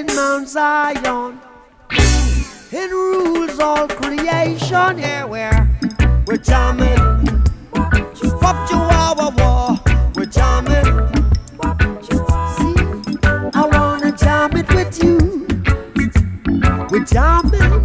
in Mount Zion. It rules all creation. Yeah, we're jamming. Wop Chihuahua war. We're jamming. See, I wanna jam it with you. We're jamming.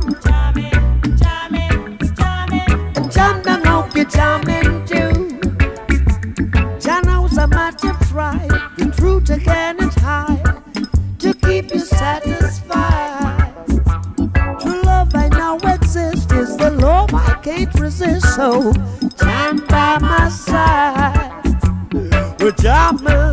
And jam down, hope you're jamming too. Jano's a matter of try. The truth again is high to keep you satisfied. True love I know exists is the love I can't resist. So jam by my side. We're jamming.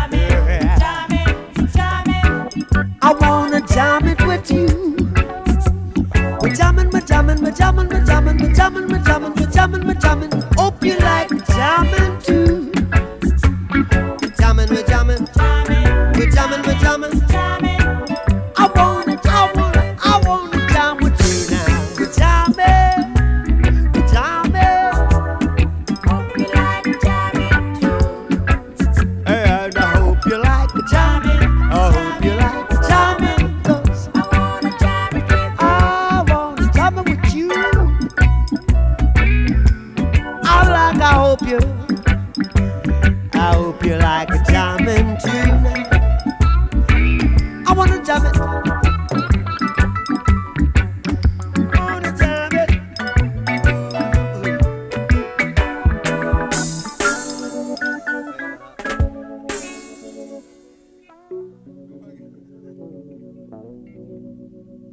I wanna jam it with you. We're jamming, we're jamming, we're jamming, we're jamming, we're jamming, we're jamming, we're jamming, we're jamming. Hope you like jamming too. We're jamming, we're jamming, we're jamming, we're jamming. I wanna jam with you now. We're jamming, we're jamming. Hope you like jamming too. And I hope you like jamming. I hope you like jamming. 'Cause I wanna jam it with you. I wanna jam it with you. I hope you like jamming too.